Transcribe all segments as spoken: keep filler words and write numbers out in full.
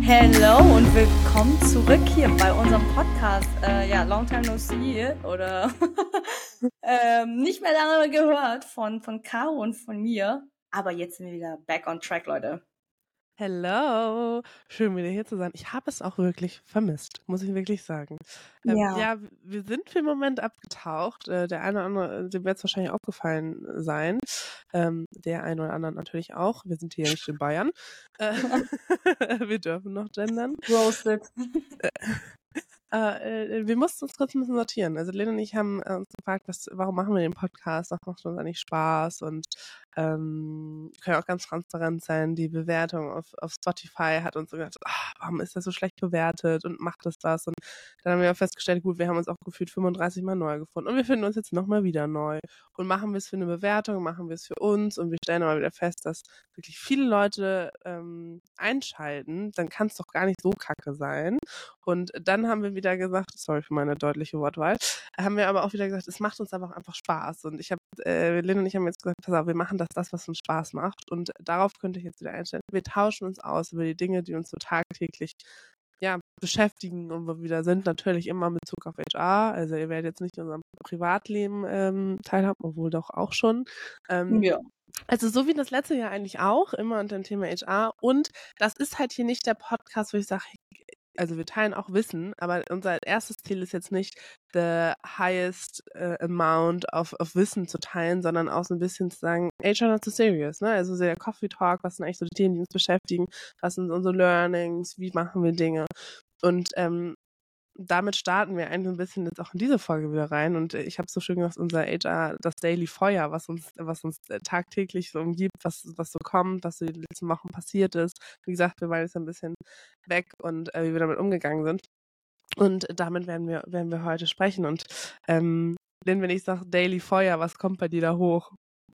Hello und willkommen zurück hier bei unserem Podcast. Äh, ja, long time no see oder ähm, nicht mehr lange gehört von, von Caro und von mir. Aber jetzt sind wir wieder back on track, Leute. Hello, schön wieder hier zu sein. Ich habe es auch wirklich vermisst, muss ich wirklich sagen. Ähm, Ja. ja, w- wir sind für den Moment abgetaucht. Äh, der eine oder andere, äh, dem wird es wahrscheinlich aufgefallen sein. Ähm, der eine oder andere natürlich auch. Wir sind hier ja nicht in Bayern. Äh, wir dürfen noch gendern. Roasted. Äh, äh, wir mussten uns kurz ein bisschen sortieren. Also Lena und ich haben äh, uns gefragt, was, warum machen wir den Podcast? Das macht uns eigentlich Spaß und ähm, können auch ganz transparent sein. Die Bewertung auf, auf Spotify hat uns so gedacht, ah, warum ist das so schlecht bewertet und macht das was? Und dann haben wir auch festgestellt, gut, wir haben uns auch gefühlt fünfunddreißig Mal neu gefunden und wir finden uns jetzt nochmal wieder neu. Und machen wir es für eine Bewertung, machen wir es für uns und wir stellen aber wieder fest, dass wirklich viele Leute ähm, einschalten, dann kann es doch gar nicht so kacke sein. Und dann haben wir wieder gesagt, sorry für meine deutliche Wortwahl, haben wir aber auch wieder gesagt, es macht uns aber auch einfach Spaß. Und ich habe, äh, Lynn und ich haben jetzt gesagt, pass auf, wir machen das, das, was uns Spaß macht. Und darauf könnte ich jetzt wieder einstellen. Wir tauschen uns aus über die Dinge, die uns so tagtäglich ja, beschäftigen und wo wir wieder sind. Natürlich immer mit Bezug auf H R. Also ihr werdet jetzt nicht in unserem Privatleben ähm, teilhaben, obwohl doch auch schon. Ähm, Ja. also so wie das letzte Jahr eigentlich auch, immer unter dem Thema H R. Und das ist halt hier nicht der Podcast, wo ich sage, also wir teilen auch Wissen, aber unser erstes Ziel ist jetzt nicht the highest uh, amount of, of Wissen zu teilen, sondern auch so ein bisschen zu sagen, H R not so serious, ne? Also so der Coffee Talk, was sind eigentlich so die Themen, die uns beschäftigen, was sind unsere Learnings, wie machen wir Dinge? Und ähm, damit starten wir eigentlich ein bisschen jetzt auch in diese Folge wieder rein. Und ich habe so schön gesagt, unser H R, das Daily Feuer, was uns, was uns tagtäglich so umgibt, was, was so kommt, was so die letzten Wochen passiert ist. Wie gesagt, wir waren jetzt ein bisschen weg und äh, wie wir damit umgegangen sind. Und damit werden wir, werden wir heute sprechen. Und ähm, Lynn, wenn ich sage Daily Feuer, was kommt bei dir da hoch?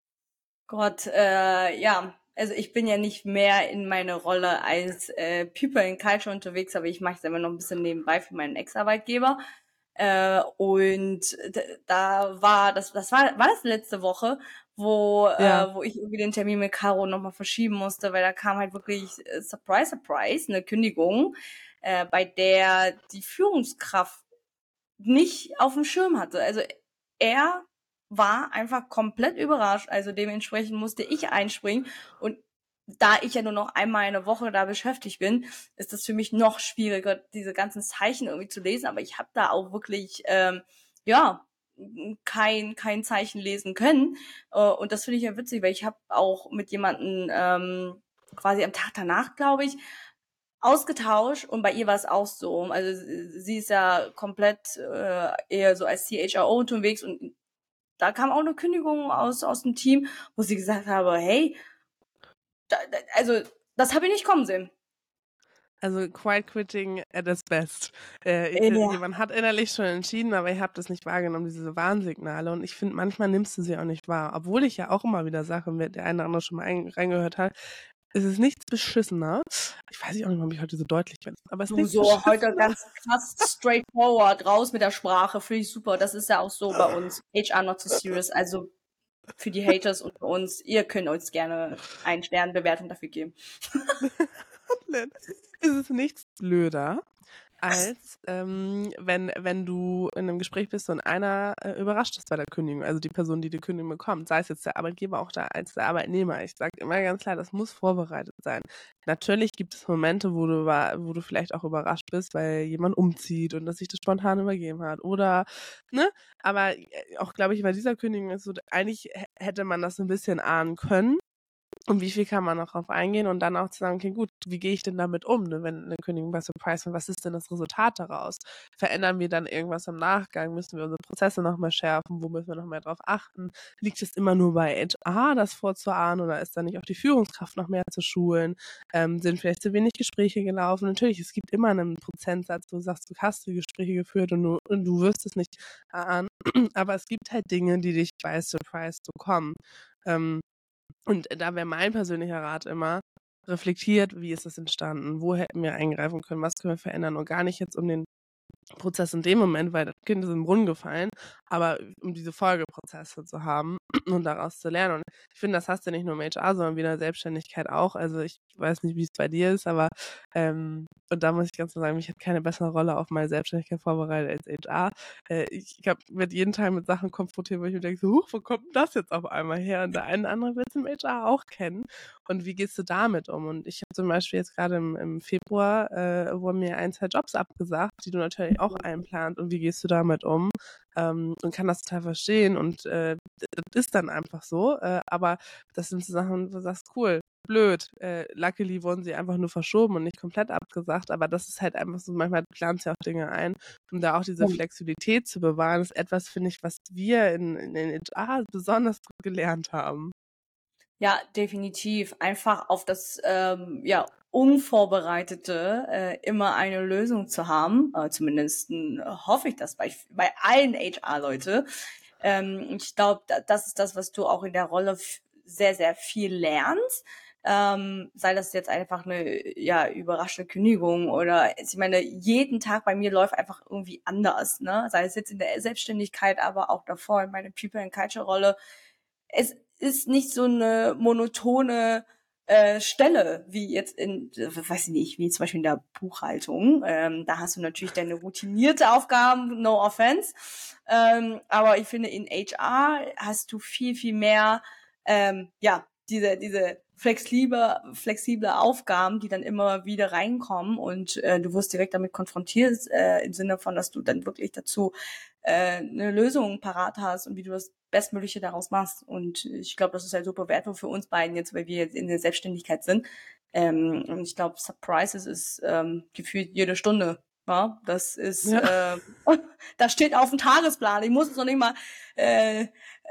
Gott, äh, ja. Also ich bin ja nicht mehr in meine Rolle als äh, People in Culture unterwegs, aber ich mache es immer noch ein bisschen nebenbei für meinen Ex-Arbeitgeber. Äh, und d- da war das, das war, war das letzte Woche, wo, Ja. äh, wo ich irgendwie den Termin mit Caro nochmal verschieben musste, weil da kam halt wirklich, äh, surprise, surprise, eine Kündigung, äh, bei der die Führungskraft nicht auf dem Schirm hatte. Also er war einfach komplett überrascht, also dementsprechend musste ich einspringen und da ich ja nur noch einmal eine Woche da beschäftigt bin, ist das für mich noch schwieriger, diese ganzen Zeichen irgendwie zu lesen, aber ich habe da auch wirklich, ähm, ja, kein kein Zeichen lesen können äh, und das finde ich ja witzig, weil ich habe auch mit jemandem ähm, quasi am Tag danach, glaube ich, ausgetauscht und bei ihr war es auch so. Also sie ist ja komplett äh, eher so als C H R O unterwegs und da kam auch eine Kündigung aus aus dem Team, wo sie gesagt habe, hey, da, da, also das habe ich nicht kommen sehen. Also Quiet Quitting at its best. Äh, äh, Ja. jemand hat innerlich schon entschieden, aber ihr habt das nicht wahrgenommen, diese Warnsignale. Und ich finde, manchmal nimmst du sie auch nicht wahr. Obwohl ich ja auch immer wieder sage, wer der eine oder andere schon mal ein, reingehört hat, es ist nichts beschissener. Ich weiß nicht auch nicht, ob ich heute so deutlich bin, aber es ist Du nichts so heute beschissener. ganz krass straightforward raus mit der Sprache, finde ich super. Das ist ja auch so bei uns. H R not so serious. Also für die Haters unter uns, ihr könnt uns gerne einen Sternbewertung dafür geben. Es ist nichts blöder, als ähm, wenn, wenn du in einem Gespräch bist und einer äh, überrascht ist bei der Kündigung, also die Person, die die Kündigung bekommt, sei es jetzt der Arbeitgeber auch da als der Arbeitnehmer. Ich sage immer ganz klar, das muss vorbereitet sein. Natürlich gibt es Momente, wo du, wo du vielleicht auch überrascht bist, weil jemand umzieht und dass sich das spontan übergeben hat oder, ne, aber äh, auch, glaube ich, bei dieser Kündigung ist so, eigentlich hätte man das ein bisschen ahnen können. Und wie viel kann man noch drauf eingehen und dann auch zu sagen, okay, gut, wie gehe ich denn damit um, ne, wenn eine Kündigung bei Surprise kommt, was ist denn das Resultat daraus? Verändern wir dann irgendwas im Nachgang? Müssen wir unsere Prozesse noch mehr schärfen? Wo müssen wir noch mehr drauf achten? Liegt es immer nur bei H R, das vorzuahnen oder ist da nicht auch die Führungskraft noch mehr zu schulen? Ähm, sind vielleicht zu wenig Gespräche gelaufen? Natürlich, es gibt immer einen Prozentsatz, wo du sagst, du hast die Gespräche geführt und du, und du wirst es nicht erahnen, aber es gibt halt Dinge, die dich bei Surprise bekommen. Ähm, und da wäre mein persönlicher Rat immer, reflektiert, wie ist das entstanden, wo hätten wir eingreifen können, was können wir verändern und gar nicht jetzt um den Prozess in dem Moment, weil das Kind ist im Brunnen gefallen, aber um diese Folgeprozesse zu haben und daraus zu lernen. Und ich finde, das hast du nicht nur im H R, sondern wie in der Selbstständigkeit auch. Also ich weiß nicht, wie es bei dir ist, aber ähm, und da muss ich ganz klar sagen, mich hat keine bessere Rolle auf meine Selbstständigkeit vorbereitet als H R. Äh, ich ich hab, werde jeden Tag mit Sachen konfrontiert, wo ich mir denke, so, huch, wo kommt denn das jetzt auf einmal her? Und der eine oder andere wird es im H R auch kennen. Und wie gehst du damit um? Und ich habe zum Beispiel jetzt gerade im, im Februar, äh, wurden mir ein, zwei Jobs abgesagt, die du natürlich auch einplanst. Und wie gehst du damit um? Ähm, und kann das total verstehen. Und äh, das ist dann einfach so. Äh, aber das sind so Sachen, wo du sagst, cool, blöd. Äh, luckily wurden sie einfach nur verschoben und nicht komplett abgesagt. Aber das ist halt einfach so, manchmal planst du ja auch Dinge ein, um da auch diese Ja. Flexibilität zu bewahren. Das ist etwas, finde ich, was wir in, in den H R besonders gut gelernt haben. Ja, definitiv. Einfach auf das ähm, ja, Unvorbereitete äh, immer eine Lösung zu haben. Äh, zumindest äh, hoffe ich das bei, bei allen H R-Leute. Ähm, ich glaube, da, das ist das, was du auch in der Rolle f- sehr, sehr viel lernst. Ähm, sei das jetzt einfach eine ja überraschende Kündigung oder ich meine, jeden Tag bei mir läuft einfach irgendwie anders, ne? Sei es jetzt in der Selbstständigkeit, aber auch davor in meiner People and Culture Rolle. Es ist nicht so eine monotone äh, Stelle wie jetzt in, äh, weiß ich nicht, wie zum Beispiel in der Buchhaltung. Ähm, da hast du natürlich deine routinierte Aufgaben, no offense. Ähm, aber ich finde, in H R hast du viel, viel mehr, ähm, ja, diese, diese flexible, flexible Aufgaben, die dann immer wieder reinkommen und äh, du wirst direkt damit konfrontiert, äh, im Sinne von, dass du dann wirklich dazu äh, eine Lösung parat hast und wie du das Bestmögliche daraus machst. Und ich glaube, das ist halt super wertvoll für uns beiden jetzt, weil wir jetzt in der Selbstständigkeit sind. Ähm, und ich glaube, Surprises ist ähm, gefühlt jede Stunde. Ja, das ist, Ja. äh, das steht auf dem Tagesplan. Ich muss es noch nicht mal, äh, äh,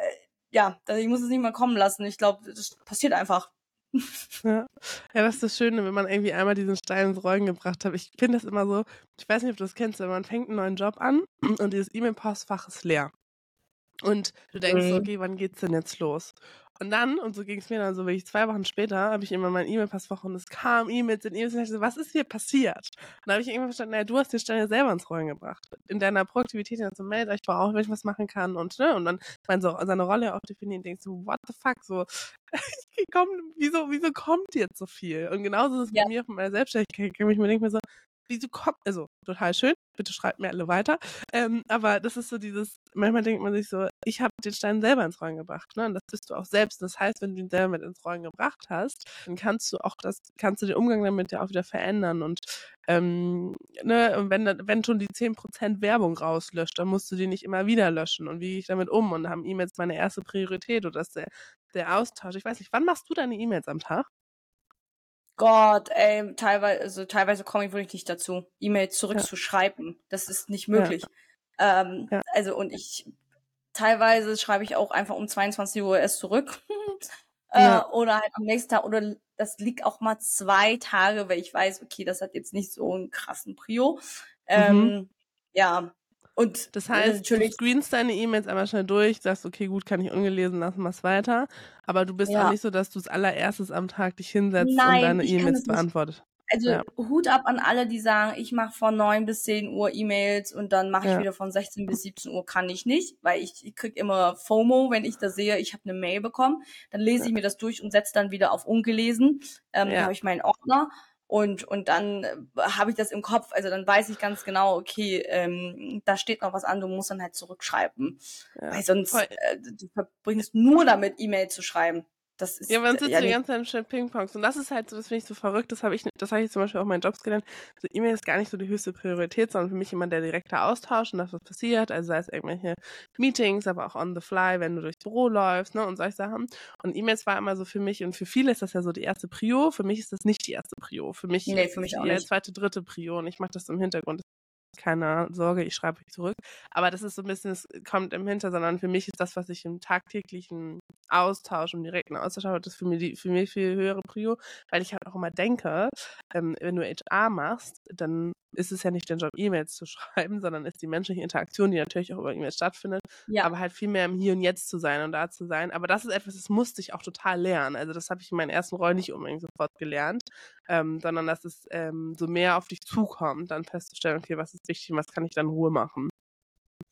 ja, ich muss es nicht mal kommen lassen. Ich glaube, das passiert einfach. Ja. Ja, das ist das Schöne, wenn man irgendwie einmal diesen Stein ins Rollen gebracht hat. Ich finde das immer so, ich weiß nicht, ob du das kennst, wenn man fängt einen neuen Job an und dieses E-Mail-Postfach ist leer. Und du denkst so, Mhm. okay, wann geht's denn jetzt los? Und dann, und so ging es mir dann so, wirklich zwei Wochen später, habe ich immer mein E-Mail-Postfach und es kam E-Mails in E-Mails und ich so, was ist hier passiert? Und dann habe ich irgendwann verstanden, naja, du hast den Stein ja selber ins Rollen gebracht. In deiner Proaktivität, so, meldet euch vor, auch wenn ich was machen kann und, ne, und dann man so seine Rolle auch definiert und denkst so, what the fuck, so, ich komm, wieso, wieso kommt jetzt so viel? Und genauso ist es Ja, bei mir auf meiner Selbstständigkeit, ich mir denke mir so, wieso kommt, also, total schön, bitte schreibt mir alle weiter, ähm, aber das ist so dieses, manchmal denkt man sich so, ich habe den Stein selber ins Rollen gebracht, ne? Und das bist du auch selbst. Das heißt, wenn du ihn selber mit ins Rollen gebracht hast, dann kannst du auch das, kannst du den Umgang damit ja auch wieder verändern. Und ähm, ne, und wenn, dann- wenn schon die zehn Prozent Werbung rauslöscht, dann musst du die nicht immer wieder löschen. Und wie gehe ich damit um? Und haben E-Mails meine erste Priorität oder ist der, der Austausch? Ich weiß nicht, wann machst du deine E-Mails am Tag? Gott, ey, teilweise, also teilweise komme ich wirklich nicht dazu, E-Mails Ja, zurückzuschreiben. Das ist nicht ja, möglich. Ähm, ja, also und ich teilweise schreibe ich auch einfach um zweiundzwanzig Uhr erst zurück. äh, ja. oder halt am nächsten Tag, oder das liegt auch mal zwei Tage, weil ich weiß, okay, das hat jetzt nicht so einen krassen Prio. Mhm. Ähm, ja, und Das äh, heißt, du natürlich, screenst deine E-Mails einmal schnell durch, sagst, okay, gut, kann ich ungelesen, lassen wir es weiter. Aber du bist auch ja, nicht so, dass du als allererstes am Tag dich hinsetzt und nein, deine ich kann E-Mails das nicht. beantwortest. Also Ja, Hut ab an alle, die sagen, ich mache von neun bis zehn Uhr E-Mails und dann mache ich ja, wieder von sechzehn bis siebzehn Uhr, kann ich nicht, weil ich, ich krieg immer FOMO, wenn ich da sehe, ich habe eine Mail bekommen. Dann lese ja, ich mir das durch und setze dann wieder auf ungelesen. Ähm, da ja, habe ich meinen Ordner und und dann äh, habe ich das im Kopf. Also dann weiß ich ganz genau, okay, ähm, da steht noch was an, du musst dann halt zurückschreiben. ja. Weil Voll. sonst, äh, du verbringst nur damit, E-Mail zu schreiben. Das Ja, ist, man äh, sitzt ja so die nicht. ganze Zeit im schönen Ping-Pongs. Und das ist halt so, das finde ich so verrückt. Das habe ich, das habe ich zum Beispiel auch in meinen Jobs gelernt. So E-Mail ist gar nicht so die höchste Priorität, sondern für mich immer der direkte Austausch und das, was passiert. Also sei es irgendwelche Meetings, aber auch on the fly, wenn du durchs Büro läufst, ne, und solche Sachen. Und E-Mails war immer so für mich, und für viele ist das ja so die erste Prio. Für mich ist das nicht die erste Prio. Für mich Nee, ist für das mich auch die nicht. zweite, dritte Prio und ich mache das im Hintergrund. Keine Sorge, ich schreibe euch zurück. Aber das ist so ein bisschen, es kommt im Hinter, sondern für mich ist das, was ich im tagtäglichen Austausch, im direkten Austausch habe, das ist für mich, die, für mich viel höhere Prio, weil ich halt auch immer denke, ähm, wenn du H R machst, dann ist es ja nicht dein Job, E-Mails zu schreiben, sondern ist die menschliche Interaktion, die natürlich auch über E-Mails stattfindet, Ja. aber halt viel mehr im Hier und Jetzt zu sein und da zu sein. Aber das ist etwas, das musste ich auch total lernen. Also das habe ich in meinen ersten Rollen nicht unbedingt sofort gelernt, ähm, sondern dass es ähm, so mehr auf dich zukommt, dann festzustellen, okay, was ist wichtig und was kann ich dann in Ruhe machen.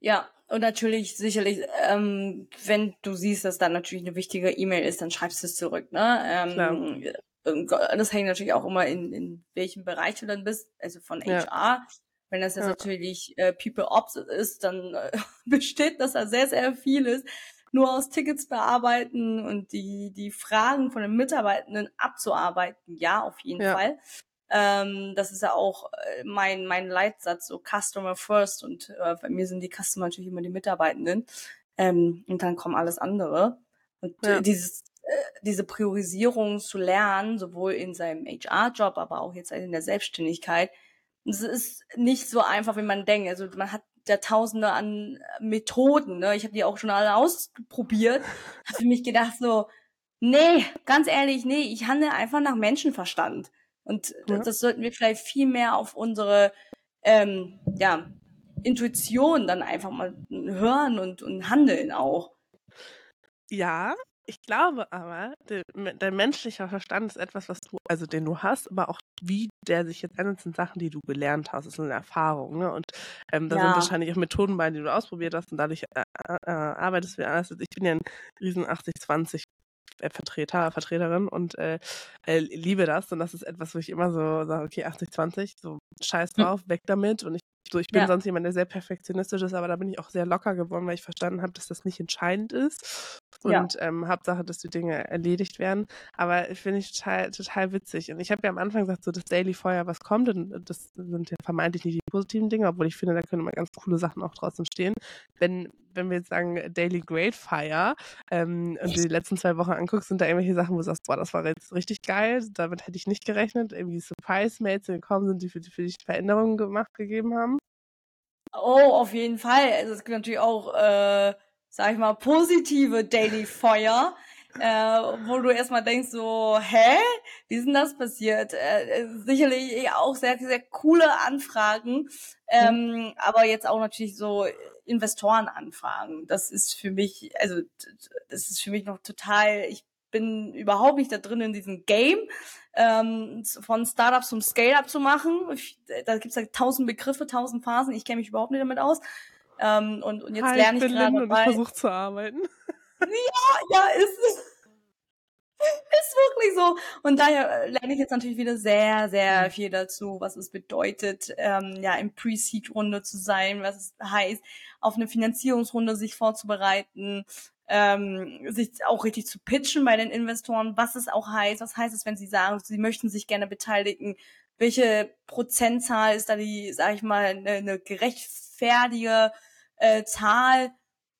Ja, und natürlich sicherlich, ähm, wenn du siehst, dass da natürlich eine wichtige E-Mail ist, dann schreibst du es zurück, ne? Klar. Ähm, ähm, das hängt natürlich auch immer in, in welchem Bereich du dann bist, also von Ja, H R. Wenn das jetzt ja, natürlich äh, People Ops ist, dann äh, besteht das da sehr, sehr vieles nur aus Tickets bearbeiten und die, die Fragen von den Mitarbeitenden abzuarbeiten. Ja, auf jeden ja, Fall. Ähm, das ist ja auch äh, mein, mein Leitsatz, so Customer First. Und äh, bei mir sind die Customer natürlich immer die Mitarbeitenden. Ähm, und dann kommt alles andere. Und äh, ja. dieses, äh, diese Priorisierung zu lernen, sowohl in seinem H R-Job, aber auch jetzt in der Selbstständigkeit, das ist nicht so einfach, wie man denkt. Also man hat ja tausende an Methoden, ne? Ich habe die auch schon alle ausprobiert. Habe für mich gedacht so, nee, ganz ehrlich, nee, ich handle einfach nach Menschenverstand. Und Ja. das sollten wir vielleicht viel mehr auf unsere ähm, ja, Intuition dann einfach mal hören und, und handeln auch. Ja, ich glaube aber, de dein menschlicher Verstand ist etwas, was du also den du hast, aber auch wie der sich jetzt ändert, sind Sachen, die du gelernt hast. Das sind Erfahrungen, ne? Und, ähm, da sind Ja, wahrscheinlich auch Methoden bei, die du ausprobiert hast und dadurch, äh, äh, arbeitest du anders. Ich bin ja 'n riesen achtzig zwanzig äh, Vertreter, Vertreterin und äh, äh, liebe das. Und das ist etwas, wo ich immer so sage, okay, achtzig zwanzig, so scheiß hm, drauf, weg damit. Und ich, so, ich bin ja, sonst jemand, der sehr perfektionistisch ist, aber da bin ich auch sehr locker geworden, weil ich verstanden habe, dass das nicht entscheidend ist. ja. Und ähm, Hauptsache, dass die Dinge erledigt werden. Aber ich finde ich total, total witzig. Und ich habe ja am Anfang gesagt, so das Daily Feuer, was kommt, und das sind ja vermeintlich nicht die positiven Dinge, obwohl ich finde, da können immer ganz coole Sachen auch draußen stehen. Wenn, wenn wir jetzt sagen Daily Great Fire, ähm, und du die letzten zwei Wochen anguckst, sind da irgendwelche Sachen, wo du sagst, boah, das war jetzt richtig geil, damit hätte ich nicht gerechnet. Irgendwie Surprise-Mails, die gekommen sind, die für, die für dich Veränderungen gemacht gegeben haben. Oh, auf jeden Fall. Also es gibt natürlich auch, äh, sag ich mal, positive Daily Feuer, äh, wo du erstmal denkst so, hä? Wie ist denn das passiert? Äh, äh, sicherlich auch sehr, sehr coole Anfragen, Ja. ähm, aber jetzt auch natürlich so Investorenanfragen. Das ist für mich, also das ist für mich noch total, ich bin überhaupt nicht da drin in diesem Game, ähm, von Startup zum Scale-Up zu machen. Ich, da gibt's ja tausend Begriffe, tausend Phasen. Ich kenne mich überhaupt nicht damit aus. Ähm, und, und jetzt Hi, ich lerne ich bin gerade Lynn und ich dabei. versuche zu arbeiten. Ja, ist es. Ist wirklich so. Und daher äh, lerne ich jetzt natürlich wieder sehr, sehr Mhm. viel dazu, was es bedeutet, ähm, ja, im Pre-Seed-Runde zu sein, was es heißt, auf eine Finanzierungsrunde sich vorzubereiten, ähm, sich auch richtig zu pitchen bei den Investoren, was es auch heißt, was heißt es, wenn sie sagen, sie möchten sich gerne beteiligen, welche Prozentzahl ist da die, sag ich mal, eine, eine gerechtfertige äh, Zahl,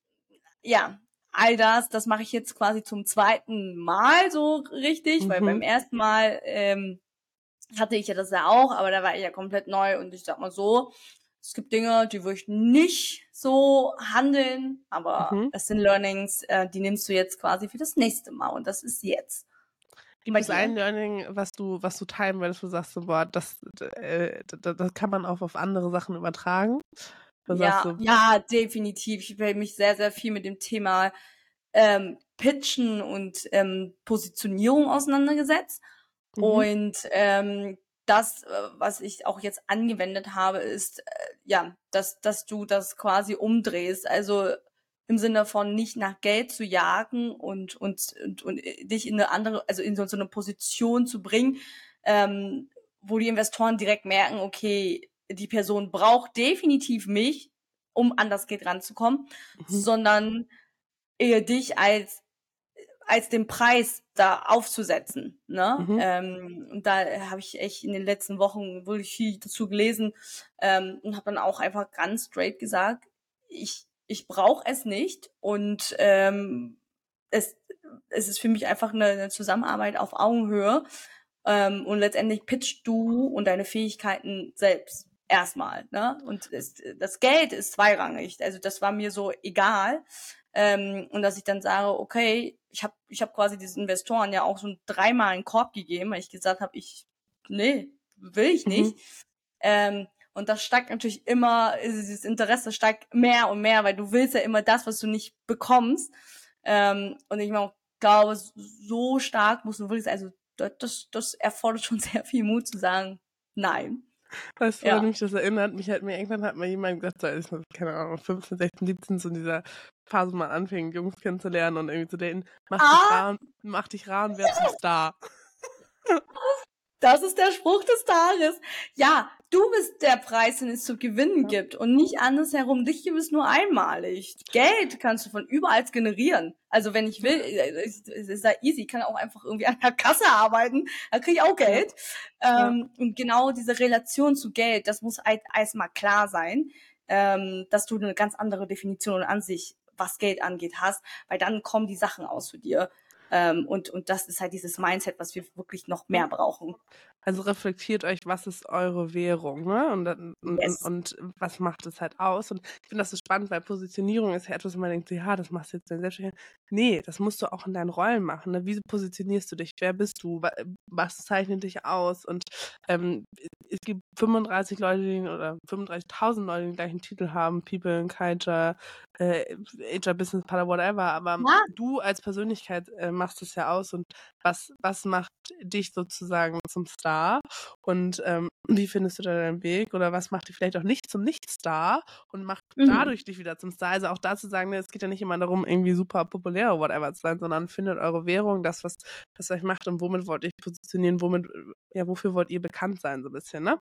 ja, all das, das mache ich jetzt quasi zum zweiten Mal so richtig, weil beim Mhm. ersten Mal ähm, hatte ich ja das ja auch, aber da war ich ja komplett neu und ich sag mal so, es gibt Dinge, die würde ich nicht so handeln, aber Mhm. das sind Learnings, äh, die nimmst du jetzt quasi für das nächste Mal und das ist jetzt. Und Gibt bei es ein dir? Learning, was du, was du teilen würdest, wo du sagst, so, boah, das, äh, das, das kann man auch auf andere Sachen übertragen? Du sagst Ja, so, ja, definitiv. Ich will mich sehr, sehr viel mit dem Thema ähm, Pitchen und ähm, Positionierung auseinandergesetzt. mhm, Und ähm, das, äh, was ich auch jetzt angewendet habe, ist äh, ja, dass dass du das quasi umdrehst. Also im Sinne von nicht nach Geld zu jagen und und und, und dich in eine andere, also in so, so eine Position zu bringen, ähm, wo die Investoren direkt merken, okay, die Person braucht definitiv mich, um an das Geld ranzukommen, mhm, sondern eher dich als als den Preis da aufzusetzen, ne? mhm, Ähm, und da habe ich echt in den letzten Wochen wirklich viel dazu gelesen, ähm, und habe dann auch einfach ganz straight gesagt, ich ich brauche es nicht und ähm, es es ist für mich einfach eine, eine Zusammenarbeit auf Augenhöhe, ähm, und letztendlich pitchst du und deine Fähigkeiten selbst erstmal, ne? Und es, das Geld ist zweirangig, also das war mir so egal, ähm, und dass ich dann sage, okay, ich habe ich hab quasi diesen Investoren ja auch so dreimal einen Korb gegeben, weil ich gesagt habe, ich, nee, will ich mhm, nicht. Ähm, und das steigt natürlich immer, dieses Interesse steigt mehr und mehr, weil du willst ja immer das, was du nicht bekommst. Ähm, und ich meine, glaube, so stark musst du wirklich, also das, das erfordert schon sehr viel Mut zu sagen, nein. Weißt du, woran Ja. mich das erinnert? Mich hat mir irgendwann hat mal jemand gesagt, so als ich noch, keine Ahnung, fünfzehn, sechzehn, siebzehn, so in dieser Phase mal anfing, Jungs kennenzulernen und irgendwie zu daten, mach dich Ah, rar und mach dich rar und werd zum Star. das ist der Spruch des Tages. Ja, du bist der Preis, den es zu gewinnen Ja. gibt und nicht andersherum. Dich gibt es nur einmalig. Geld kannst du von überall generieren. Also wenn ich will, äh, es es ist ja easy. Ich kann auch einfach irgendwie an der Kasse arbeiten. Da kriege ich auch Ja. Geld. Ja. Ähm, und genau diese Relation zu Geld, das muss halt erstmal klar sein, ähm, dass du eine ganz andere Definition an sich, was Geld angeht, hast, weil dann kommen die Sachen aus für dir. Ähm, und, und das ist halt dieses Mindset, was wir wirklich noch mehr brauchen. Also reflektiert euch, was ist eure Währung, ne? Und, dann- und, und, Yes. und was macht es halt aus? Und ich finde das so spannend, weil Positionierung ist ja etwas, wo man denkt, so, ja, das machst du jetzt in der Selbstständigkeit. Nee, das musst du auch in deinen Rollen machen. Ne? Wie positionierst du dich? Wer bist du? Wa- Was zeichnet dich aus? Und ähm, es gibt fünfunddreißig Leute, die, oder fünfunddreißigtausend Leute, die den gleichen Titel haben, People, Culture, äh, H R Business Partner, whatever. Aber Ja. du als Persönlichkeit äh, machst es ja aus. Und was, was macht dich sozusagen zum Star? Und ähm, wie findest du da deinen Weg? Oder was macht dich vielleicht auch nicht zum Nicht-Star und macht Mhm. dadurch dich wieder zum Star? Also auch da zu sagen, ne, es geht ja nicht immer darum, irgendwie super populär oder whatever zu sein, sondern findet eure Währung, das, was, was euch macht und womit wollt ihr euch positionieren, womit, ja, wofür wollt ihr bekannt sein, so ein bisschen, ne?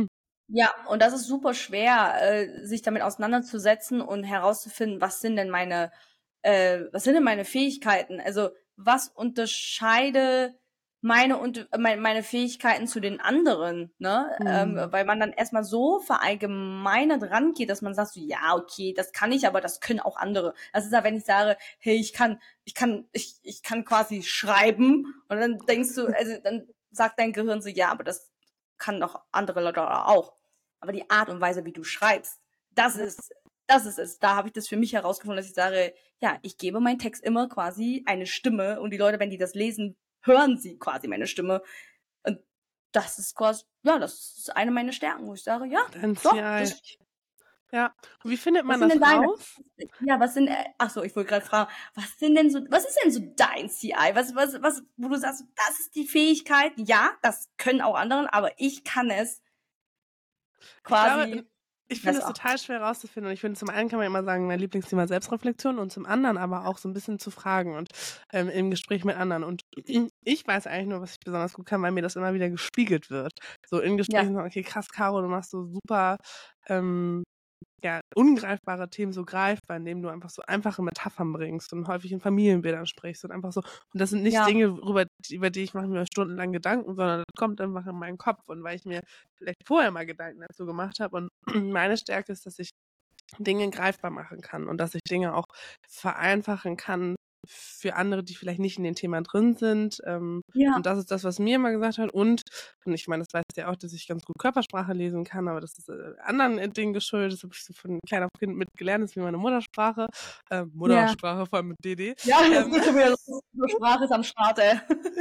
Ja, und das ist super schwer, äh, sich damit auseinanderzusetzen und herauszufinden, was sind denn meine, äh, was sind denn meine Fähigkeiten? Also was unterscheide meine und meine, meine Fähigkeiten zu den anderen, ne? Ähm, Mhm. weil man dann erstmal so verallgemeinert rangeht, dass man sagt so, ja, okay, das kann ich, aber das können auch andere. Das ist ja, wenn ich sage, hey, ich kann, ich kann, ich, ich kann quasi schreiben und dann denkst du, also dann sagt dein Gehirn so, ja, aber das kann doch andere Leute auch. Aber die Art und Weise, wie du schreibst, das ist, das ist es. Da habe ich das für mich herausgefunden, dass ich sage, ja, ich gebe meinen Text immer quasi eine Stimme und die Leute, wenn die das lesen, hören sie quasi meine Stimme. Und das ist quasi, ja, das ist eine meiner Stärken, wo ich sage, ja, Dein doch, C I. das, Ja. Und wie findet was man sind denn das deine? raus? Ja, was sind, äh, ach so, ich wollte gerade fragen, was sind denn so, was ist denn so dein C I? Was, was, was, wo du sagst, das ist die Fähigkeit, ja, das können auch andere, aber ich kann es Ich glaube, quasi ich finde es besser. total schwer herauszufinden. Und ich finde, zum einen kann man immer sagen, mein Lieblingsthema Selbstreflexion und zum anderen aber auch so ein bisschen zu fragen und ähm, im Gespräch mit anderen. Und ich weiß eigentlich nur, was ich besonders gut kann, weil mir das immer wieder gespiegelt wird. So in Gesprächen, Ja. so, okay, krass, Caro, du machst so super ähm, ja, ungreifbare Themen so greifbar, indem du einfach so einfache Metaphern bringst und häufig in Familienbildern sprichst und einfach so. Und das sind nicht Ja. Dinge, über, über die ich mache mir stundenlang Gedanken, sondern das kommt einfach in meinen Kopf. Und weil ich mir vielleicht vorher mal Gedanken dazu gemacht habe und meine Stärke ist, dass ich Dinge greifbar machen kann und dass ich Dinge auch vereinfachen kann für andere, die vielleicht nicht in dem Thema drin sind. Ähm, Ja. und das ist das, was mir immer gesagt hat. Und, und ich meine, das weißt du ja auch, dass ich ganz gut Körpersprache lesen kann, aber das ist äh, anderen äh, Dingen geschuldet. Das habe ich so von klein auf Kind mitgelernt. Das ist wie meine Muttersprache. Äh, Muttersprache, vor allem mit D D. Ja, jetzt Ähm, geht schon wieder los. Die Sprache ist am Start, ey.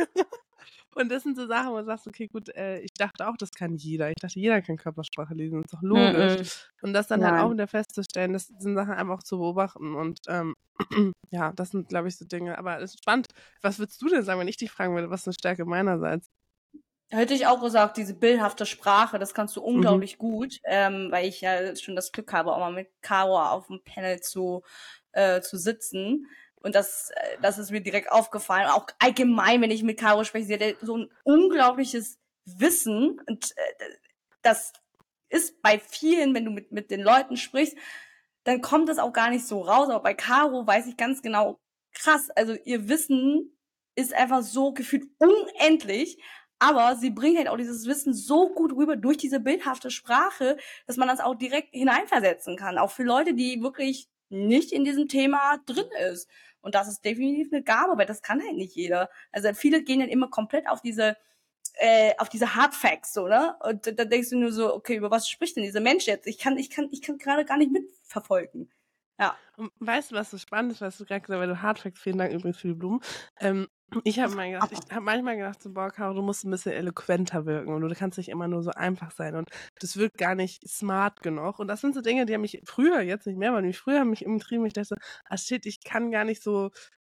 Und das sind so Sachen, wo du sagst, okay, gut, äh, ich dachte auch, das kann jeder. Ich dachte, jeder kann Körpersprache lesen. Das ist doch logisch. Mhm. Und das dann halt auch Nein. wieder festzustellen, das sind Sachen einfach auch zu beobachten. Und ähm, ja, das sind, glaube ich, so Dinge. Aber es ist spannend. Was würdest du denn sagen, wenn ich dich fragen würde, was ist eine Stärke meinerseits? Hätte ich auch gesagt, diese bildhafte Sprache, das kannst du Mhm. unglaublich gut, ähm, weil ich ja schon das Glück habe, auch mal mit Caro auf dem Panel zu, äh, zu sitzen. Und das, äh, das ist mir direkt aufgefallen. Auch allgemein, wenn ich mit Caro spreche, sie hat ja so ein unglaubliches Wissen. Und äh, das ist bei vielen, wenn du mit, mit den Leuten sprichst, dann kommt das auch gar nicht so raus. Aber bei Caro weiß ich ganz genau, krass, also ihr Wissen ist einfach so gefühlt unendlich. Aber sie bringt halt auch dieses Wissen so gut rüber durch diese bildhafte Sprache, dass man das auch direkt hineinversetzen kann. Auch für Leute, die wirklich nicht in diesem Thema drin ist. Und das ist definitiv eine Gabe, weil das kann halt nicht jeder. Also viele gehen dann immer komplett auf diese äh, auf diese Hard Facts, so, ne? Und da denkst du nur so, okay, über was spricht denn dieser Mensch jetzt? Ich kann, ich kann, ich kann gerade gar nicht mitverfolgen. Ja. Und weißt du, was so spannend ist, was du gerade gesagt hast, weil du Hardfacts, vielen Dank übrigens für die Blumen. Ähm, ich habe mal gedacht, ich habe manchmal gedacht, so, boah, Caro, du musst ein bisschen eloquenter wirken und du kannst nicht immer nur so einfach sein und das wirkt gar nicht smart genug. Und das sind so Dinge, die haben mich früher, jetzt nicht mehr, weil mich früher haben mich umgetrieben, ich dachte so, ah shit, ich kann gar nicht so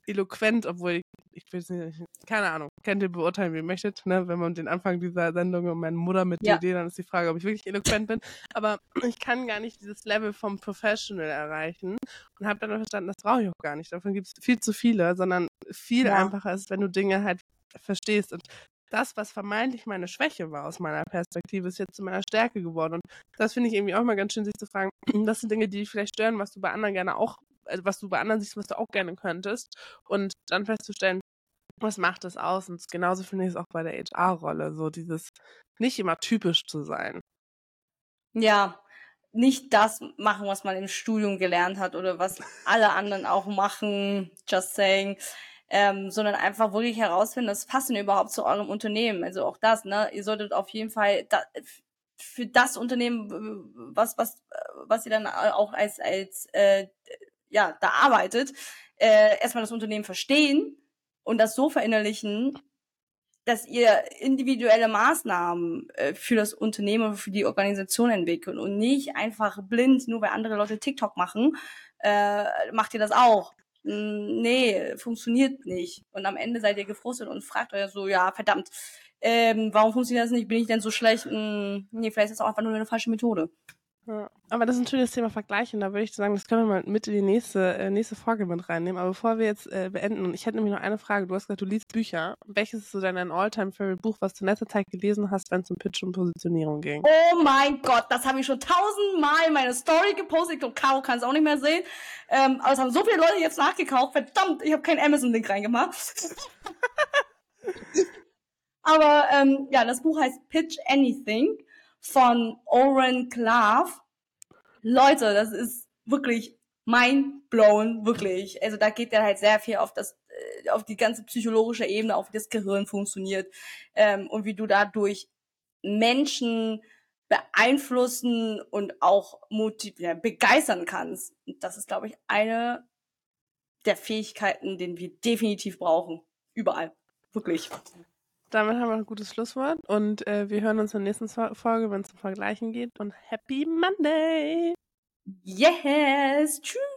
eloquent, obwohl ich, ich weiß nicht, keine Ahnung, kennt ihr, beurteilen, wie ihr möchtet, ne? Wenn man den Anfang dieser Sendung und meine Mutter mit Ja. D D, dann ist die Frage, ob ich wirklich eloquent bin. Aber ich kann gar nicht dieses Level vom Professional erreichen und habe dann verstanden, das brauche ich auch gar nicht. Davon gibt es viel zu viele, sondern viel Ja. einfacher ist, wenn du Dinge halt verstehst. Und das, was vermeintlich meine Schwäche war aus meiner Perspektive, ist jetzt zu meiner Stärke geworden. Und das finde ich irgendwie auch mal ganz schön, sich zu fragen, das sind Dinge, die dich vielleicht stören, was du bei anderen gerne auch, also was du bei anderen siehst, was du auch gerne könntest. Und dann festzustellen, was macht das aus? Und genauso finde ich es auch bei der H R-Rolle, so dieses nicht immer typisch zu sein. Ja, nicht das machen, was man im Studium gelernt hat oder was alle anderen auch machen, just saying, ähm, sondern einfach wirklich herausfinden, das passt denn überhaupt zu eurem Unternehmen. Also auch das, ne? Ihr solltet auf jeden Fall da, für das Unternehmen, was was was ihr dann auch als als äh, ja da arbeitet, äh, erstmal das Unternehmen verstehen und das so verinnerlichen, dass ihr individuelle Maßnahmen äh, für das Unternehmen oder für die Organisation entwickelt und nicht einfach blind, nur weil andere Leute TikTok machen, äh, macht ihr das auch. Mm, nee, funktioniert nicht. Und am Ende seid ihr gefrustet und fragt euch so, ja, verdammt, ähm, warum funktioniert das nicht? Bin ich denn so schlecht? Mm, nee, vielleicht ist das auch einfach nur eine falsche Methode. Ja, aber das ist ein schönes Thema Vergleichen. Da würde ich sagen, das können wir mal mit in die nächste, äh, nächste Folge mit reinnehmen. Aber bevor wir jetzt äh, beenden, ich hätte nämlich noch eine Frage. Du hast gesagt, du liest Bücher. Welches ist so dein All-Time-Favorite-Buch, was du in letzter Zeit gelesen hast, wenn es um Pitch und Positionierung ging? Oh mein Gott, das habe ich schon tausendmal in meine Story gepostet. Ich glaube, Caro kann es auch nicht mehr sehen. Ähm, aber es haben so viele Leute jetzt nachgekauft. Verdammt, ich habe keinen Amazon-Link reingemacht. Aber ähm, ja, das Buch heißt Pitch Anything von Oren Klaff. Leute, das ist wirklich mind-blown, wirklich. Also da geht er halt sehr viel auf das, äh, auf die ganze psychologische Ebene, auf wie das Gehirn funktioniert ähm, und wie du dadurch Menschen beeinflussen und auch motiv- ja, begeistern kannst. Und das ist, glaube ich, eine der Fähigkeiten, den wir definitiv brauchen. Überall. Wirklich. Damit haben wir ein gutes Schlusswort und äh, wir hören uns in der nächsten Folge, wenn es zum Vergleichen geht. Und Happy Monday! Yes! Tschüss!